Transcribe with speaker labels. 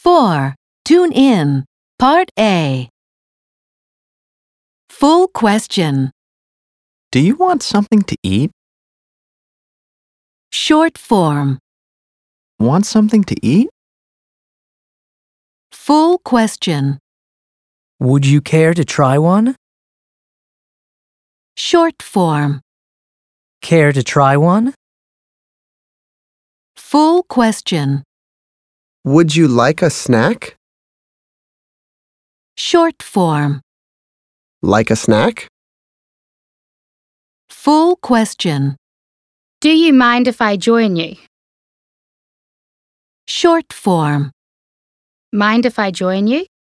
Speaker 1: 4. Tune in. Part A. Full question.
Speaker 2: Do you want something to eat?
Speaker 1: Short form.
Speaker 2: Want something to eat?
Speaker 1: Full question.
Speaker 3: Would you care to try one?
Speaker 1: Short form.
Speaker 3: Care to try one?
Speaker 1: Full question.
Speaker 4: Would you like a snack?
Speaker 1: Short form.
Speaker 4: Like a snack?
Speaker 1: Full question.
Speaker 5: Do you mind if I join you?
Speaker 1: Short form.
Speaker 5: Mind if I join you?